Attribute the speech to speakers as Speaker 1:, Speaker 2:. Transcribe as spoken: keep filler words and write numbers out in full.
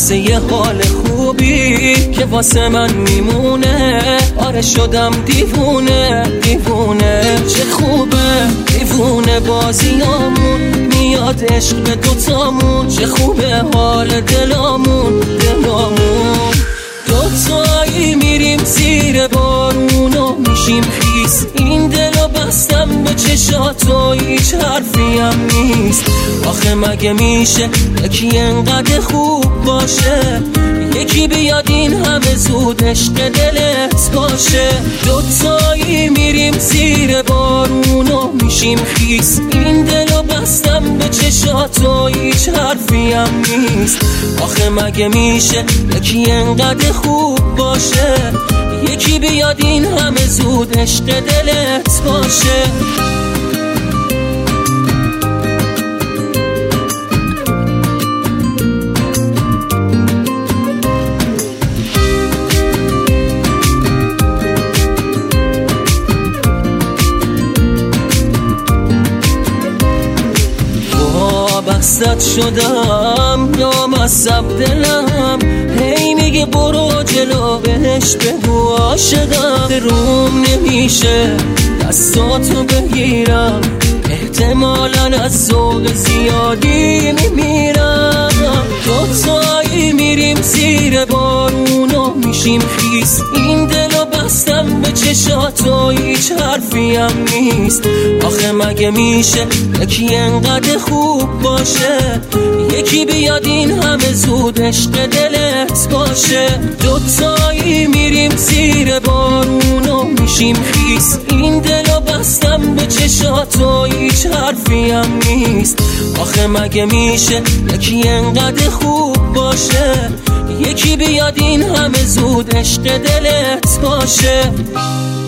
Speaker 1: واسه یه حال خوبی که واسه من میمونه. آره شدم دیوونه دیوونه، چه خوبه دیوونه بازیامون، میاد عشق به دوتامون، چه خوبه حال دلامون دلامون. دوتایی میریم زیر بارون و میشیم خیس، این دلو بستم به چشاتو هیچ حرفی هم نیست. آخه مگه میشه یکی انقدر خوب باشه، یکی بیاد این همه زود عشق دلت باشه. دوتایی میریم زیر بارون و میشیم خیس، این دلو بستم به چشاتو هیچ حرفی هم نیست. آخه مگه میشه یکی انقدر خوب باشه، یکی بیاد این همه زود عشق دلت باشه. وابستت شدم نامصب دلم، هی میگه برو جلو بهش بگو عاشقم. روم نمیشه دستاتو بگیرم، احتمالاً از ذوق زیادی میمیرم. دوتایی میریم زیر بارون و میشیم خیس، این دلو بستم به چشاتو هیچ حرفی هم نیست. آخه مگه میشه یکی انقدر خوب باشه، یکی بیاد این همه زود عشق دلت باشه. دوتایی میریم زیر بارون و میشیم خیس، این دلو بستم به چشاتو هیچ حرفی هم نیست. آخه مگه میشه یکی انقدر خوب باشه، یکی بیاد این همه زود عشق دلت باشه.